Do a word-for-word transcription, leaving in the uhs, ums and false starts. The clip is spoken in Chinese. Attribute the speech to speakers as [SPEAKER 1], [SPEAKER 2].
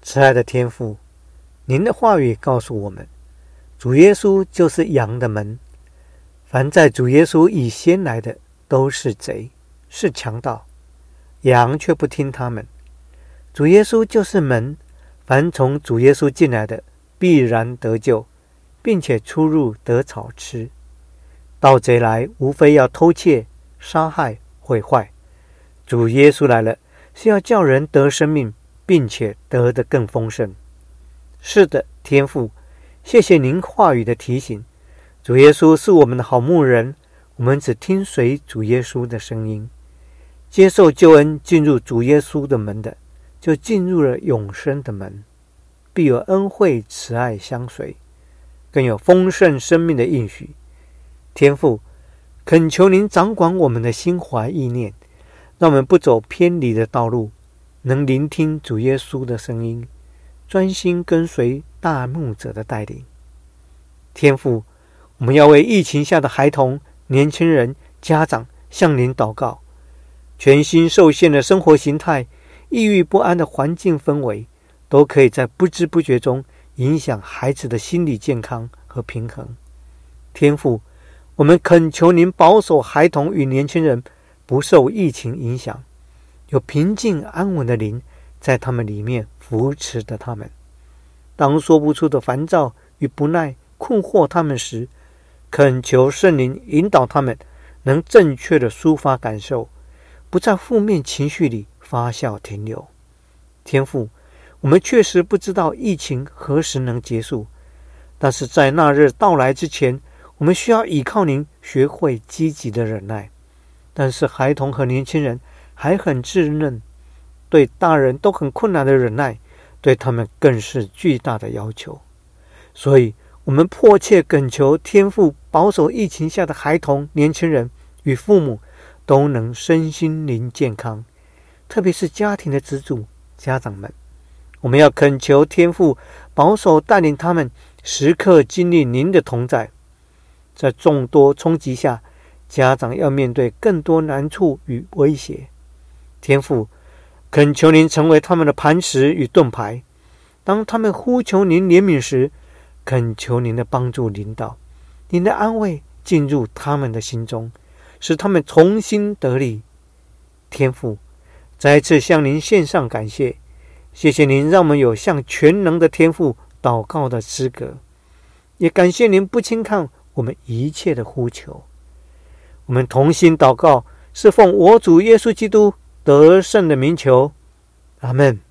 [SPEAKER 1] 慈爱的天父，您的话语告诉我们，主耶稣就是羊的门，凡在主耶稣以先来的都是贼，是强盗，羊却不听他们。主耶稣就是门，凡从主耶稣进来的必然得救，并且出入得草吃。盗贼来无非要偷窃、杀害、毁坏，主耶稣来了，是要叫人得生命，并且得得更丰盛。是的，天父，谢谢您话语的提醒。主耶稣是我们的好牧人，我们只听随主耶稣的声音，接受救恩，进入主耶稣的门的，就进入了永生的门，必有恩惠慈爱相随，更有丰盛生命的应许。天父，恳求您掌管我们的心怀意念，让我们不走偏离的道路，能聆听主耶稣的声音，专心跟随大牧者的带领。天父，我们要为疫情下的孩童、年轻人、家长向您祷告。全新受限的生活形态、抑郁不安的环境氛围，都可以在不知不觉中影响孩子的心理健康和平衡。天父，我们恳求您保守孩童与年轻人不受疫情影响，有平静安稳的灵在他们里面扶持着他们。当说不出的烦躁与不耐困惑他们时，恳求圣灵引导他们能正确的抒发感受，不在负面情绪里发酵停留。天父，我们确实不知道疫情何时能结束，但是在那日到来之前，我们需要依靠您学会积极的忍耐。但是孩童和年轻人还很稚嫩，对大人都很困难的忍耐，对他们更是巨大的要求。所以我们迫切恳求天父保守疫情下的孩童、年轻人与父母都能身心灵健康，特别是家庭的支柱家长们。我们要恳求天父保守带领他们时刻经历您的同在。在众多冲击下，家长要面对更多难处与威胁。天父，恳求您成为他们的磐石与盾牌，当他们呼求您怜悯时，恳求您的帮助领导，您的安慰进入他们的心中，使他们重新得力。天父，再次向您献上感谢，谢谢您让我们有向全能的天父祷告的资格，也感谢您不轻看我们一切的呼求。我们同心祷告，是奉我主耶稣基督得胜的名求，阿们。